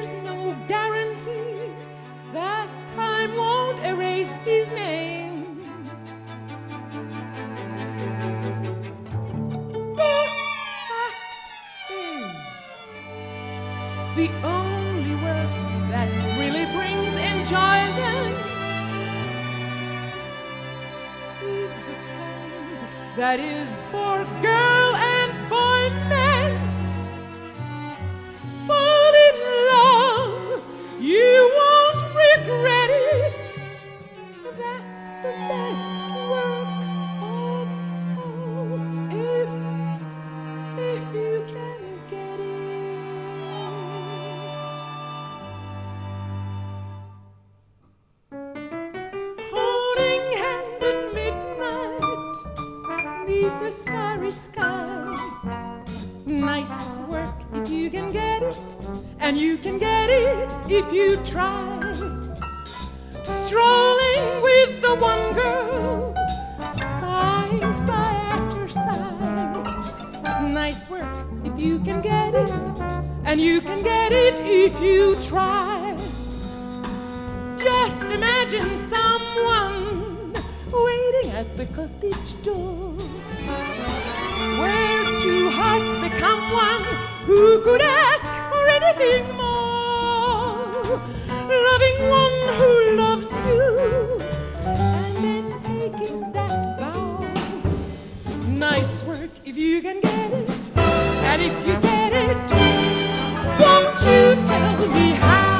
there's no guarantee that time won't erase his name. The fact is, the only work that really brings enjoyment is the kind that is for girl and boy meant. Fall in love, you won't regret it. That's the best work of all, if you can get it. Holding hands at midnight beneath the starry sky. Nice work if you can get it, and you can get it if you try. Strolling with the one girl, sighing sigh after sigh. Nice work if you can get it, and you can get it if you try. Just imagine someone waiting at the cottage door, where two hearts become one. Who could ask for anything more? Loving one who loves you, and then taking that vow. Nice work if you can get it, and if you get it, won't you tell me how?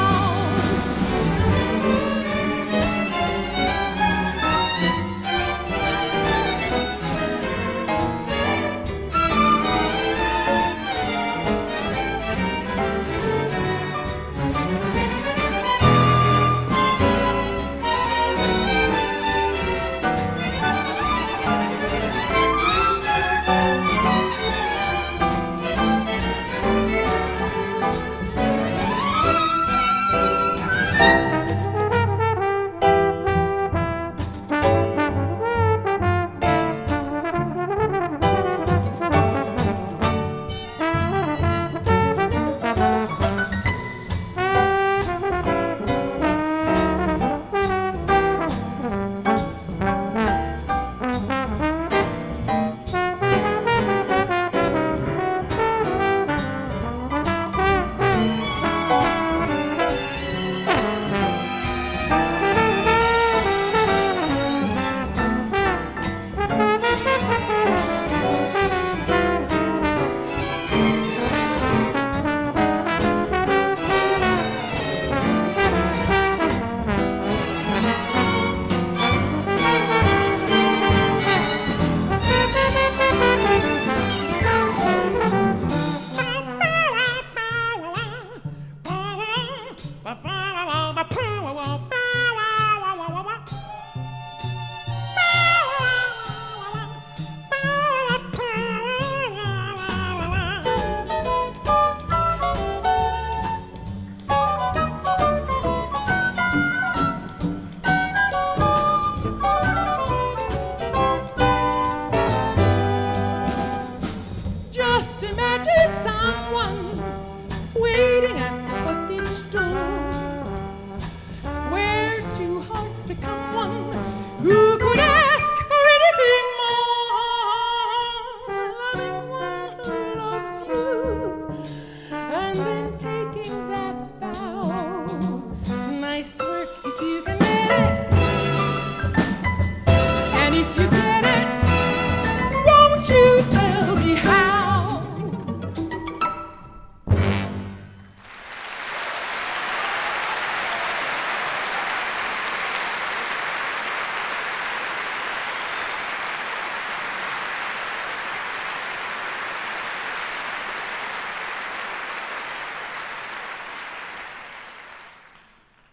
Just imagine someone waiting at the cottage door,